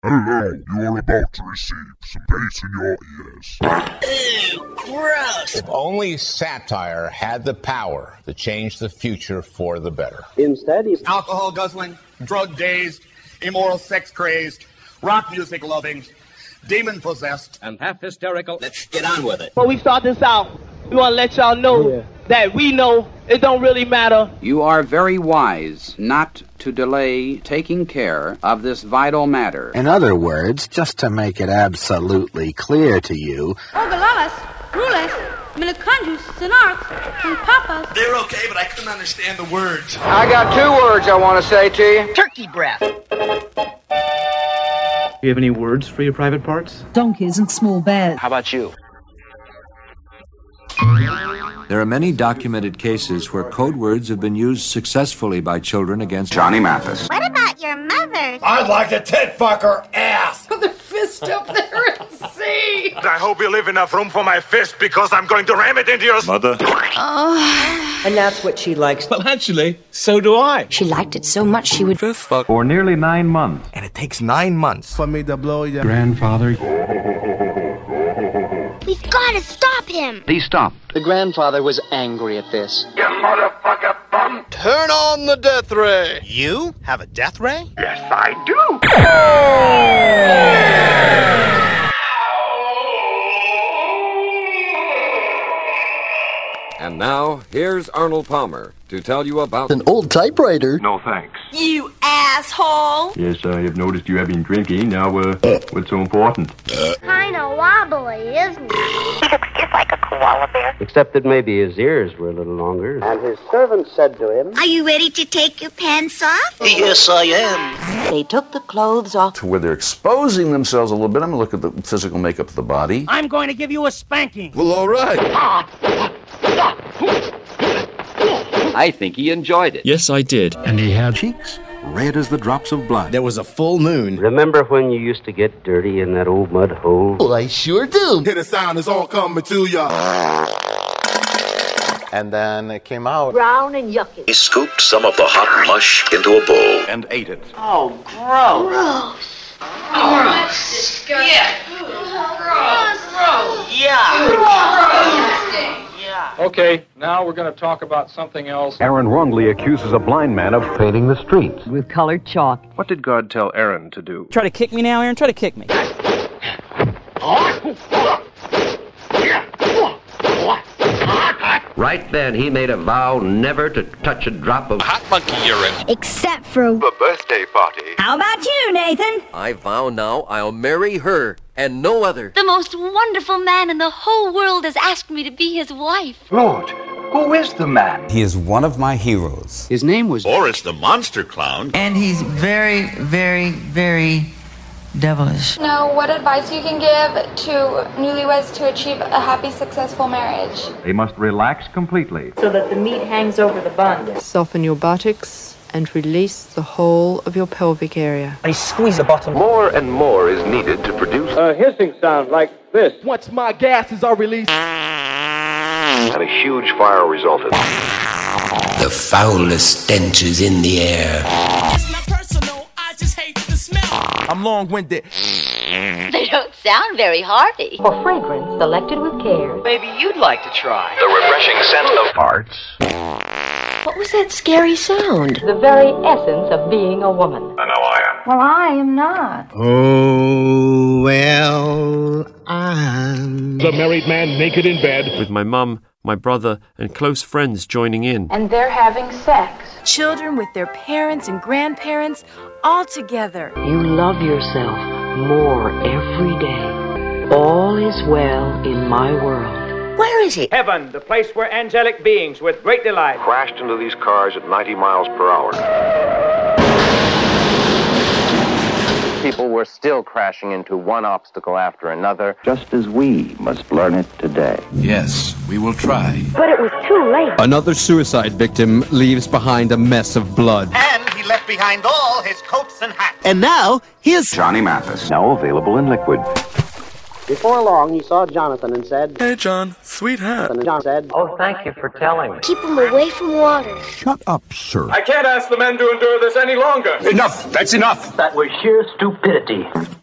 Hello, you are about to receive some bass in your ears. Ew, gross! If only satire had the power to change the future for the better. Instead, he's alcohol guzzling, drug dazed, immoral sex crazed, rock music loving, demon possessed, and half hysterical. Let's get on with it. Before we start this out, we want to let y'all know that we know it don't really matter. You are very wise not to delay taking care of this vital matter. In other words, just to make it absolutely clear to you, Ogalalas, Rules, Milicandus, Sinarks, and Papas. They're okay, but I couldn't understand the words. I got 2 words I want to say to you. Turkey breath. Do you have any words for your private parts? Donkeys and small bears. How about you? There are many documented cases where code words have been used successfully by children against Johnny Mathis. What about your mother? I'd like to tit fuck her ass. Put the fist up there and see. I hope you leave enough room for my fist because I'm going to ram it into your mother. And that's what she likes. Well, actually, so do I. She liked it so much she would fifth fuck for nearly 9 months. And it takes 9 months for me to blow your grandfather. We've got to stop him. Please stop. The grandfather was angry at this. You motherfucker bum. Turn on the death ray. You have a death ray? Yes, I do. And now, here's Arnold Palmer to tell you about an old typewriter. No thanks. You asshole! Yes, I have noticed you have been drinking. Now, what's so important? Kinda wobbly, isn't it? He looks just like a koala bear. Except that maybe his ears were a little longer. And his servant said to him, Are you ready to take your pants off? Yes, I am. They took the clothes off. Where they're exposing themselves a little bit. I'm going to look at the physical makeup of the body. I'm going to give you a spanking. Well, all right. I think he enjoyed it. Yes, I did. And he had cheeks red as the drops of blood. There was a full moon. Remember when you used to get dirty in that old mud hole? Well, I sure do. Hear the sound is all coming to ya. And then it came out Brown and yucky. He scooped some of the hot mush into a bowl And ate it. Oh, gross. Gross. Disgusting. Yeah. Gross. Yeah. Okay, now we're going to talk about something else. Aaron wrongly accuses a blind man of painting the streets with colored chalk. What did God tell Aaron to do? Try to kick me now, Aaron? Try to kick me. Right then, he made a vow never to touch a drop of Hot monkey urine. Except for The birthday party. How about you, Nathan? I vow now I'll marry her and no other. The most wonderful man in the whole world has asked me to be his wife. Lord, who is the man? he is one of my heroes. His name was Boris the Monster Clown. And he's very, very, very devilish. Now, what advice you can give to newlyweds to achieve a happy, successful marriage? They must relax completely. So that the meat hangs over the bun. Soften your buttocks and release the whole of your pelvic area. I squeeze the bottom. More and more is needed to produce A hissing sound like this. Once my gases are released, and a huge fire resulted. The foulest stench is in the air. It's not personal, I just hate the smell. I'm long-winded. They don't sound very hearty. For fragrance selected with care. Maybe you'd like to try. The refreshing scent of farts. What was that scary sound? The very essence of being a woman. And now I am. Well, I am not. Oh, well, I'm The married man naked in bed. With my mum, my brother, and close friends joining in. And they're having sex. Children with their parents and grandparents all together. You love yourself more every day. All is well in my world. Where is he? Heaven, the place where angelic beings with great delight Crashed into these cars at 90 miles per hour. people were still crashing into one obstacle after another. Just as we must learn it today. Yes, we will try. But it was too late. Another suicide victim leaves behind a mess of blood. And he left behind all his coats and hats. And now, here's Johnny Mathis, now available in liquid. Before long, he saw Jonathan and said, "Hey, John, sweet hat." And John said, "Oh, thank you for telling me." Keep him away from water. Shut up, sir. I can't ask the men to endure this any longer. Enough. That's enough. That was sheer stupidity.